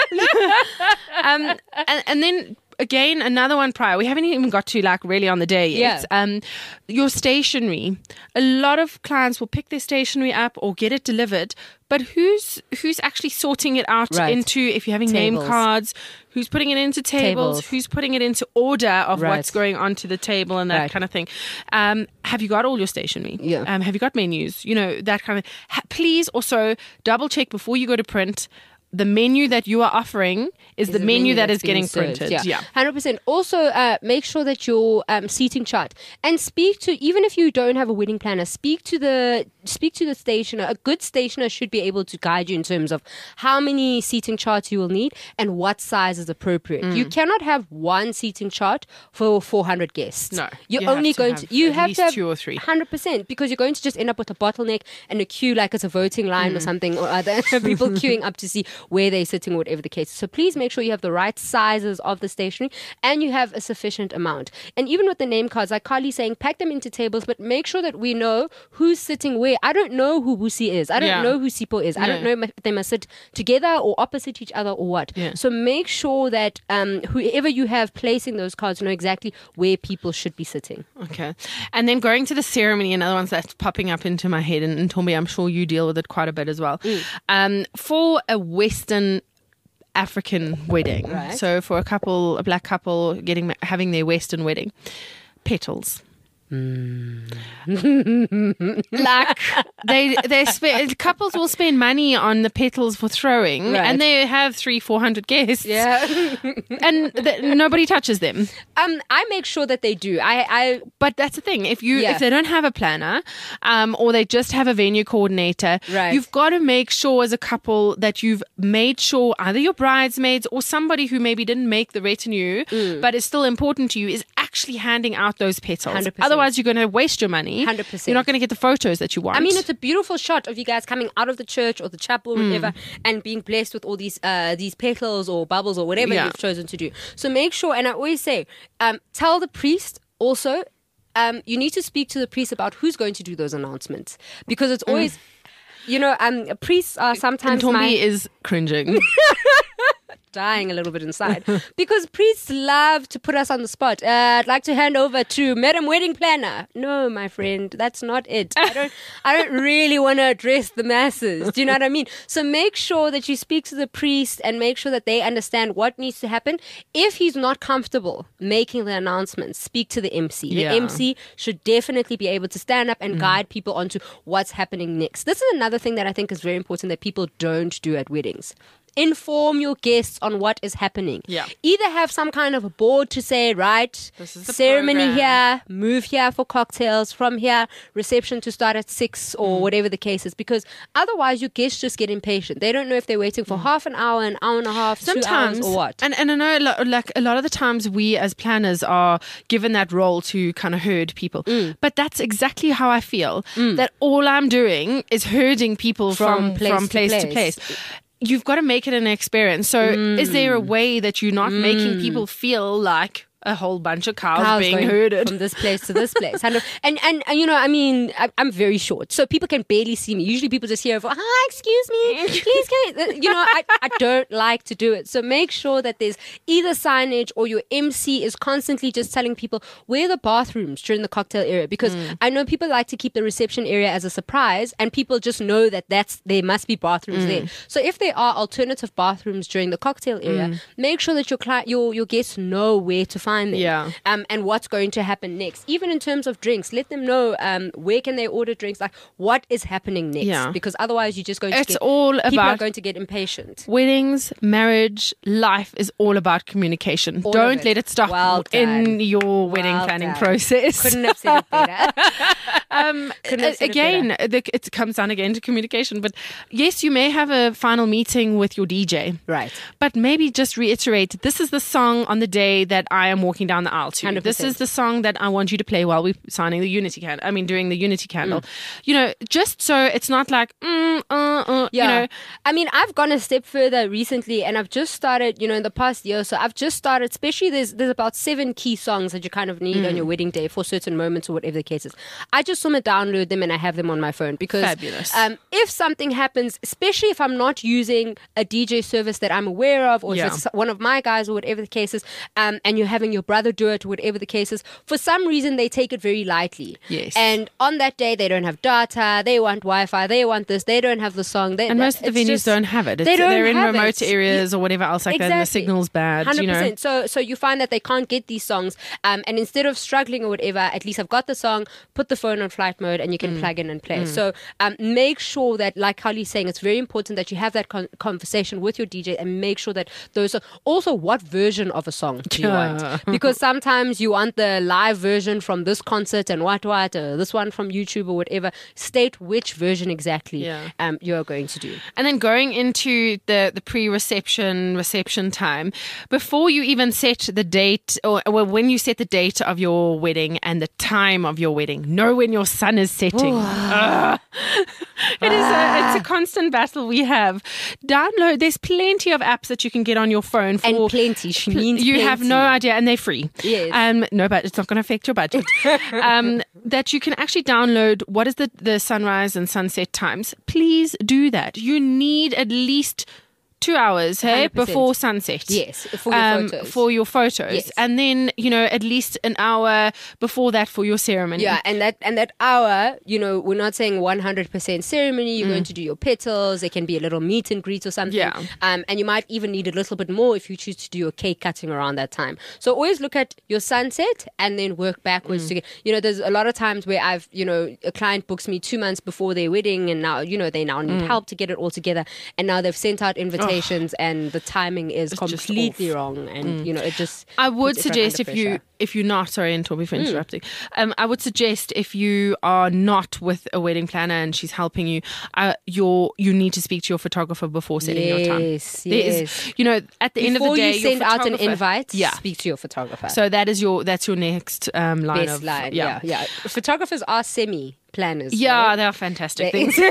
um, and, and then again, another one prior. We haven't even got to like really on the day yet. Yeah. Um, your stationery. A lot of clients will pick their stationery up or get it delivered, but who's who's actually sorting it out Right. into, if you're having name Tables. cards, who's putting it into tables, Tables. who's putting it into order of Right. what's going onto the table and that Right. kind of thing. Um, have you got all your stationery? Yeah. Um, have you got menus? You know, that kind of. Ha- please also double check before you go to print. The menu that you are offering is, the, menu that that's is getting being served. printed. Yeah, one hundred percent. Also, uh, make sure that your um, seating chart, and speak to, even if you don't have a wedding planner, speak to the speak to the stationer. A good stationer should be able to guide you in terms of how many seating charts you will need and what size is appropriate. You Mm. cannot have one seating chart for four hundred guests. No, you're you have only to going have to you at have least to have two or three. one hundred percent, because you're going to just end up with a bottleneck and a queue like it's a voting line Mm. or something or other. People queuing up to see where they're sitting, or whatever the case. So please make sure you have the right sizes of the stationery and you have a sufficient amount. And even with the name cards, like Carly's saying, pack them into tables, but make sure that we know who's sitting where. I don't know who Busi is. I don't Yeah. know who Sipo is. I don't No. know if they must sit together or opposite each other or what. Yeah. So make sure that um, whoever you have placing those cards know exactly where people should be sitting. Okay. And then going to the ceremony, another one that's popping up into my head, and, and Tommy, I'm sure you deal with it quite a bit as well. Mm. Um, for a Western African wedding, Right. so for a couple, a black couple getting having their Western wedding, petals. Like they, they spe- couples will spend money on the petals for throwing, Right. and they have three, four hundred guests, Yeah. and th- nobody touches them. um, I make sure that they do. I, I But that's the thing. If you Yeah. if they don't have a planner, um, or they just have a venue coordinator, Right. you've got to make sure as a couple that you've made sure either your bridesmaids or somebody who maybe didn't make the retinue but is still important to you is actually handing out those petals. one hundred percent. Otherwise, you're going to waste your money. one hundred percent. You're not going to get the photos that you want. I mean, it's a beautiful shot of you guys coming out of the church or the chapel or Mm. whatever and being blessed with all these uh, these petals or bubbles or whatever Yeah. you've chosen to do. So make sure, and I always say, um, tell the priest also, um, you need to speak to the priest about who's going to do those announcements. Because it's always, you know, um, priests are sometimes Ntombi my... is cringing. dying a little bit inside because priests love to put us on the spot. Uh, I'd like to hand over to Madam Wedding Planner. No, my friend, that's not it. I don't. I don't really want to address the masses. Do you know what I mean? So make sure that you speak to the priest and make sure that they understand what needs to happen. If he's not comfortable making the announcements, speak to the M C. The Yeah. M C should definitely be able to stand up and guide people onto what's happening next. This is another thing that I think is very important that people don't do at weddings. Inform your guests on what is happening. Yeah. Either have some kind of a board to say, right, This is the ceremony program. here, move here for cocktails, from here, reception to start at six or whatever the case is. Because otherwise your guests just get impatient. They don't know if they're waiting for half an hour, an hour and a half, two Sometimes, hours or what. And and I know, lo- like a lot of the times, we as planners are given that role to kind of herd people. Mm. But that's exactly how I feel. That all I'm doing is herding people From from place from to place to place. place. You've got to make it an experience. So, is there a way that you're not making people feel like a whole bunch of cows, Cows being going herded? from this place to this place? And, and, and, and you know, I mean, I, I'm very short, so people can barely see me. Usually people just hear, hi, excuse me, please, can you, you know, I, I don't like to do it. So make sure that there's either signage or your M C is constantly just telling people where are the bathrooms during the cocktail area. Because I know people like to keep the reception area as a surprise, and people just know that that's there must be bathrooms there. So if there are alternative bathrooms during the cocktail area, make sure that your client, your your guests know where to find them. Yeah. Um, and what's going to happen next. Even in terms of drinks, let them know um, where can they order drinks, like what is happening next. Yeah. Because otherwise you're just going to It's get, all people about- are going to get impatient. Weddings, marriage, life is all about communication. All of Don't it. let it stop Well in done. your wedding Well planning done. process. Couldn't have said it better. um, Couldn't have said it again, the, it comes down again to communication. But yes, you may have a final meeting with your D J. Right. But maybe just reiterate, this is the song on the day that I am walking down the aisle to. one hundred This percent. is the song that I want you to play while we're signing the Unity candle. I mean, doing the Unity candle. Mm. You know, just so it's not like, mm, uh, uh, Yeah. you know. I mean, I've gone a step further recently, and I've just started, you know, in the past year. So I've just started, especially there's there's about seven key songs that you kind of need Mm. on your wedding day for certain moments or whatever the case is. I just want to download them and I have them on my phone because Fabulous. um, if something happens, especially if I'm not using a D J service that I'm aware of, or Yeah. if it's one of my guys or whatever the case is, um, and you're having your brother do it or whatever the case is, for some reason they take it very lightly. Yes. And on that day they don't have data, they want Wi-Fi, they want this, they don't have the song. They, And most of the it's venues just- don't have it. It's, They don't they're in have remote it. areas or whatever else like that, and the Exactly. signal's bad. one hundred You know. percent. So, so you find that they can't get these songs, um, and instead of struggling or whatever, at least I've got the song. Put the phone on flight mode, and you can plug in and play. So, um, make sure that, like Holly's saying, it's very important that you have that con- conversation with your D J, and make sure that those are also what version of a song do you Yeah. want? Because sometimes you want the live version from this concert and what what, or this one from YouTube or whatever. State which version exactly Yeah. um, you are going to do. And then going into the, the pre-reception, reception time, before you even set the date, or well, when you set the date of your wedding and the time of your wedding, know when your sun is setting. Ugh. It is a, it's a constant battle we have. Download, there's plenty of apps that you can get on your phone for. And plenty. She means you have plenty. no idea, and they're free. Yes. Um, no, but it's not going to affect your budget. um, that you can actually download what is the, the sunrise and sunset times. Please do that. You need at least two hours, hey, one hundred percent. before sunset. Yes, for your um, photos. For your photos. Yes. And then, you know, at least an hour before that for your ceremony. Yeah, and that and that hour, you know, we're not saying one hundred percent ceremony. You're going to do your petals. There can be a little meet and greet or something. Yeah. Um, and you might even need a little bit more if you choose to do your cake cutting around that time. So always look at your sunset and then work backwards Mm. to get, you know, there's a lot of times where I've, you know, a client books me two months before their wedding and now, you know, they now need Mm. help to get it all together. And now they've sent out invitations and the timing is It's just completely off. wrong. And, you know, it just. I would puts everyone suggest under if you pressure. if you're not sorry, and Toby for Mm. interrupting. Um, I would suggest if you are not with a wedding planner and she's helping you, uh, your you need to speak to your photographer before setting your time. Yes, There is, yes. you know, at the end of the Before day, you send your out an photographer- invite, yeah. speak to your photographer. So that is your that's your next um, line Best of line, yeah. yeah, Photographers are semi planners. Yeah, right? they are fantastic They- things.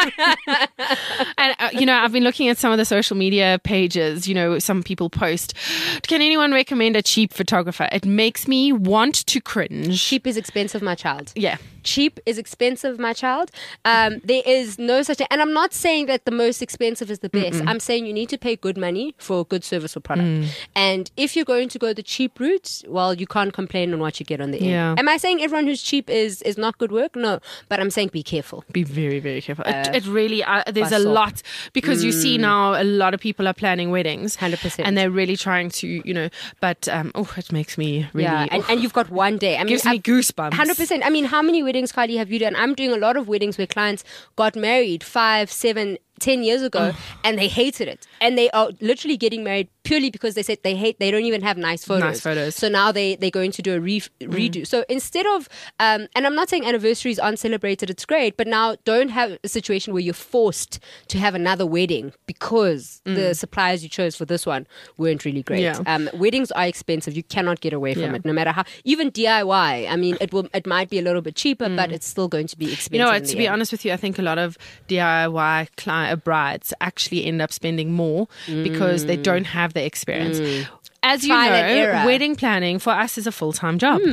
And, uh, you know, I've been looking at some of the social media pages. You know, some people post, can anyone recommend a cheap photographer? It makes me want to cringe. Cheap is expensive, my child. Yeah. Cheap is expensive, my child. Um, there is no such thing. And I'm not saying that the most expensive is the best. Mm-mm. I'm saying you need to pay good money for a good service or product. Mm. And if you're going to go the cheap route, well, you can't complain on what you get on the end. Yeah. Am I saying everyone who's cheap is, is not good work? No. But I'm saying be careful. Be very, very careful. Uh, it, it really, uh, there's a bustle. lot because you see now a lot of people are planning weddings. one hundred percent. And they're really trying to, you know, but um, oh, it makes me really. Yeah, and, and you've got one day. I mean, gives me I've- goosebumps. one hundred percent. I mean, how many weddings, Carly, have you done? I'm doing a lot of weddings where clients got married five, seven, ten years ago and they hated it. And they are literally getting married purely because they said they hate, they don't even have nice photos. Nice photos. So now they, they're going to do a re- redo. So instead of, um, and I'm not saying anniversaries aren't celebrated, it's great, but now don't have a situation where you're forced to have another wedding because the suppliers you chose for this one weren't really great. Yeah. Um, weddings are expensive. You cannot get away from Yeah. it, no matter how. Even D I Y. I mean, it will. It might be a little bit cheaper, but it's still going to be expensive. You know in what, the to be end. honest with you, I think a lot of D I Y cli- uh, brides actually end up spending more because they don't have the experience. As you Trial and know, error. wedding planning for us is a full-time job.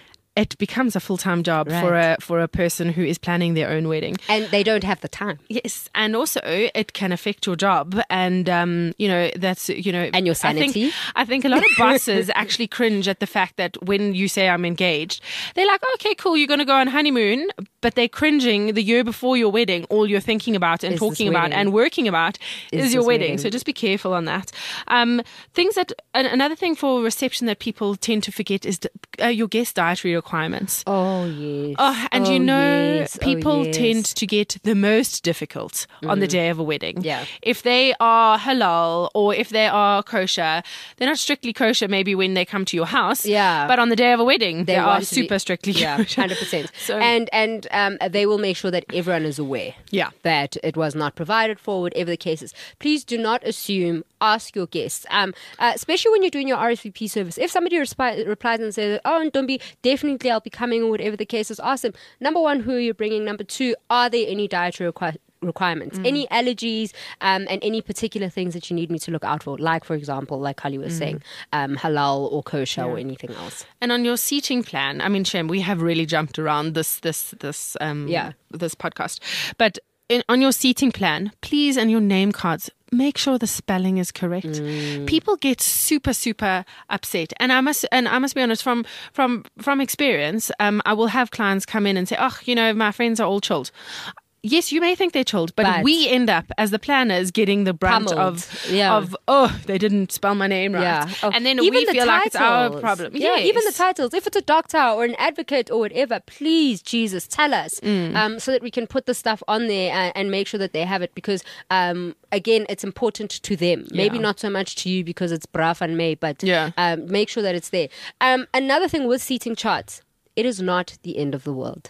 It becomes a full-time job for Right. a for a person who is planning their own wedding. and they don't have the time. Yes, and also it can affect your job, and um, you know that's you know And your I think, sanity. I think a lot of bosses actually cringe at the fact that when you say I'm engaged, they're like, okay, cool, you're going to go on honeymoon, but they're cringing the year before your wedding. All you're thinking about and Is this talking about wedding. and working about Is is, your this wedding. wedding. So just be careful on that. Um, things that an, another thing for reception that people tend to forget is uh, your guest dietary requirements. Oh yes. Oh, and Oh, you know, yes. Oh, people yes. tend to get the most difficult on the day of a wedding. Yeah. If they are halal or if they are kosher, they're not strictly kosher maybe when they come to your house. Yeah. But on the day of a wedding, they, They are want to be- super strictly Yeah, kosher. hundred percent. So- And and um, they will make sure that everyone is aware. Yeah. That it was not provided for, whatever the case is. Please do not assume. Ask your guests, um, uh, especially when you're doing your R S V P service. If somebody respi- replies and says, "Oh, and don't be definitely, I'll be coming," or whatever the case is, ask them. Number one, who are you bringing? Number two, are there any dietary requirements? requirements, any allergies, um, and any particular things that you need me to look out for, like, for example, like Kali was saying, um, halal or kosher or anything else. And on your seating plan, I mean, Shem, we have really jumped around this this this um Yeah. this podcast, but in, on your seating plan, please, and your name cards, make sure the spelling is correct. People get super super upset, and I must and I must be honest from from from experience. Um, I will have clients come in and say, "Oh, you know, my friends are all chilled." Yes, you may think they're chilled, but, But- we end up as the planners getting the brunt Pummeled. of Yeah. of oh, they didn't spell my name right, Yeah. Oh, and then even we the feel like it's our titles. problem. Yeah, even the Yes. titles. If it's a doctor or an advocate or whatever, please, Jesus, tell us Mm. um, so that we can put the stuff on there and, and make sure that they have it. Because um, again, it's important to them. Maybe Yeah. not so much to you because it's braaf and May, but Yeah. um, make sure that it's there. Um, another thing with seating charts, it is not the end of the world.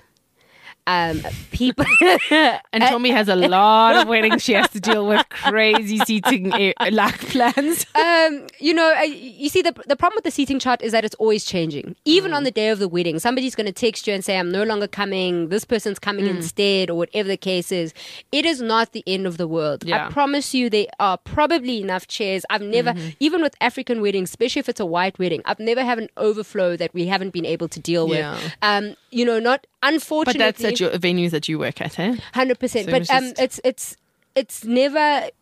Um, people. And Tommy has a lot of weddings she has to deal with crazy seating eh, like plans. Um, you know, uh, you see, the the problem with the seating chart is that it's always changing. Even on the day of the wedding, somebody's going to text you and say, "I'm no longer coming. This person's coming instead," or whatever the case is. It is not the end of the world. Yeah. I promise you, there are probably enough chairs. I've never, even with African weddings, especially if it's a white wedding, I've never had an overflow that we haven't been able to deal with. Yeah. Um, you know, not But unfortunately. that's at your venues that you work at, eh? Hundred percent. So But it's um, just- it's it's it's never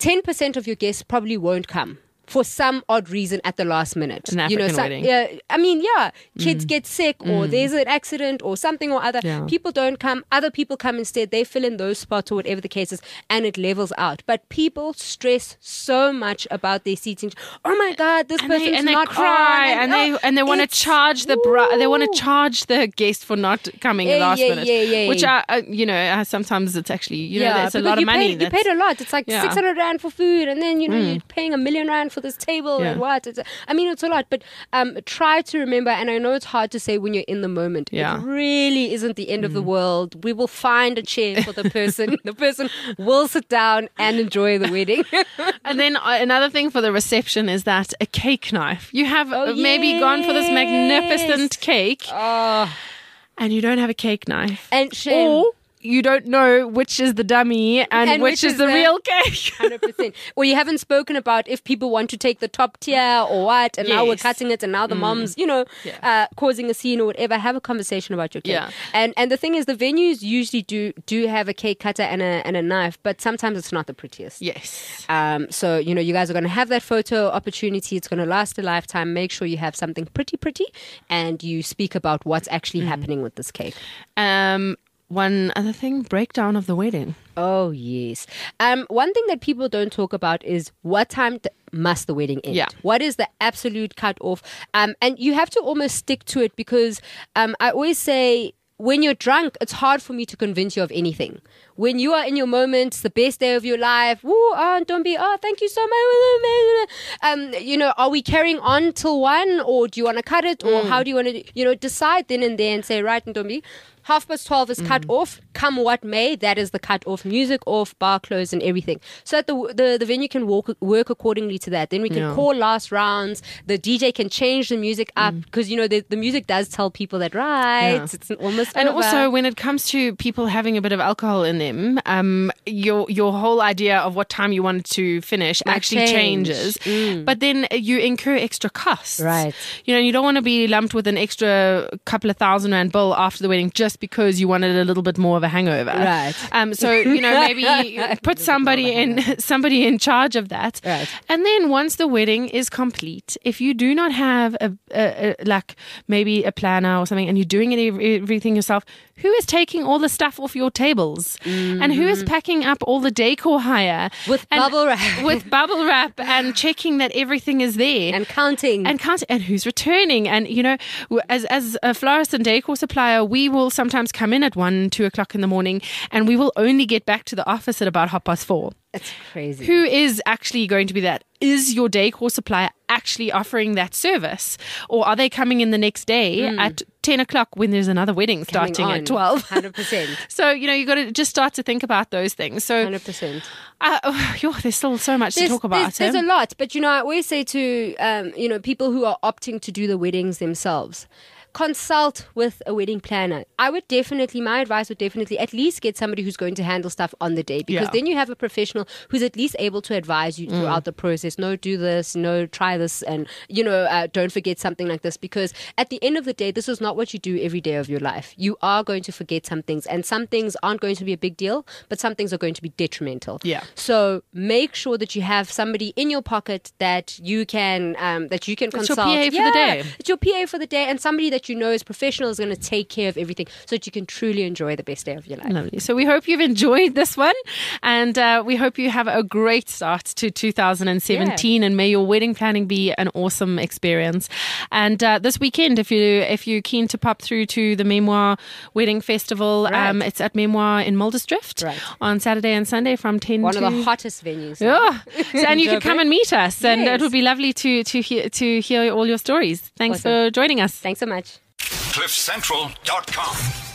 ten percent of your guests probably won't come for some odd reason at the last minute. An African you know, some, wedding. Yeah, I mean, yeah, kids mm. get sick or mm. there's an accident or something or other. Yeah. People don't come. Other people come instead. They fill in those spots or whatever the case is, and it levels out. But people stress so much about their seating. Oh my God, this and person's they, and they not cry on. and, oh, they and they want to charge the bra- they want to charge the guest for not coming yeah, last yeah, minute. Yeah, yeah, which yeah. are uh, you know uh, sometimes it's actually you know yeah, it's a lot of you money. Paid, you paid a lot. It's like yeah. six hundred rand for food, and then you know mm. you're paying a million rand for this table yeah. and what. It's, I mean, it's a lot, but um, try to remember. And I know it's hard to say when you're in the moment. Yeah. It really isn't the end mm. of the world. We will find a chair for the person. The person will sit down and enjoy the wedding. And then uh, another thing for the reception is that a cake knife. You have Oh, uh, maybe yes. gone for this magnificent cake, Oh, and you don't have a cake knife, and shame. or you don't know which is the dummy and, And which, which is, is the, the- real cake. one hundred percent. Or you haven't spoken about if people want to take the top tier or what, and now we're Yes. cutting it, and now the mom's, you know, Yeah. uh, causing a scene or whatever. Have a conversation about your cake. Yeah. And and the thing is, the venues usually do do have a cake cutter and a and a knife, but sometimes it's not the prettiest. Yes. Um. So you know, you guys are going to have that photo opportunity. It's going to last a lifetime. Make sure you have something pretty, pretty, and you speak about what's actually happening with this cake. Um. One other thing, breakdown of the wedding. Oh, yes. Um, one thing that people don't talk about is what time th- must the wedding end? Yeah. What is the absolute cutoff? Um, and you have to almost stick to it because um, I always say, when you're drunk, it's hard for me to convince you of anything. When you are in your moment, it's the best day of your life. Woo, oh, don't be, oh, thank you so much. Um, you know, are we carrying on till one, or do you want to cut it, or mm. how do you want to, you know, decide then and there and say, right, and don't be. Half past twelve is mm. cut off. Come what may, that is the cut off. Music off, bar closed, and everything. So that the the, the venue can walk, work accordingly to that. Then we can yeah. call last rounds. The D J can change the music up because mm. you know the, the music does tell people that right, yeah. it's almost and over. Also when it comes to people having a bit of alcohol in them, um, your your whole idea of what time you want to finish Might actually change. changes. Mm. But then you incur extra costs. Right. You know, you don't want to be lumped with an extra couple of thousand rand bill after the wedding just because you wanted a little bit more of a hangover. Right. Um, so, you know, maybe put somebody in somebody in charge of that. Right. And then once the wedding is complete, if you do not have a, a, a like maybe a planner or something and you're doing it everything yourself, who is taking all the stuff off your tables? Mm-hmm. And who is packing up all the decor hire? With and, bubble wrap. With bubble wrap and checking that everything is there. And counting. And counting. And who's returning. And, you know, as, as a florist and decor supplier, we will sometimes come in at one, two o'clock in the morning and we will only get back to the office at about half past four. That's crazy. Who is actually going to be that? Is your decor supplier actually offering that service? Or are they coming in the next day mm. at ten o'clock when there's another wedding Coming starting on. at twelve? one hundred percent. So, you know, you got to just start to think about those things. So, one hundred percent. Uh, oh, yo, there's still so much there's, to talk about. There's, there's eh? a lot. But, you know, I always say to, um, you know, people who are opting to do the weddings themselves, consult with a wedding planner. I would definitely, my advice would definitely at least get somebody who's going to handle stuff on the day because Yeah. then you have a professional who's at least able to advise you throughout mm. the process. No, do this, no, try this, and, you know, uh, don't forget something like this because at the end of the day, this is not what you do every day of your life. You are going to forget some things and some things aren't going to be a big deal, but some things are going to be detrimental. Yeah. So make sure that you have somebody in your pocket that you can, um, that you can It's your consult. P A for the day. It's your P A for the day and somebody that you know is professional is going to take care of everything so that you can truly enjoy the best day of your life. Lovely. So we hope you've enjoyed this one and uh, we hope you have a great start to two thousand seventeen yeah. and may your wedding planning be an awesome experience. And uh, this weekend, if, you, if you're keen to pop through to the Memoir Wedding Festival, right. um, it's at Memoir in Muldersdrift right. on Saturday and Sunday from ten One to... of the hottest venues. Yeah. So, and you can come and meet us and yes. it would be lovely to, to, hear, to hear all your stories. Thanks awesome. for joining us. Thanks so much. cliff central dot com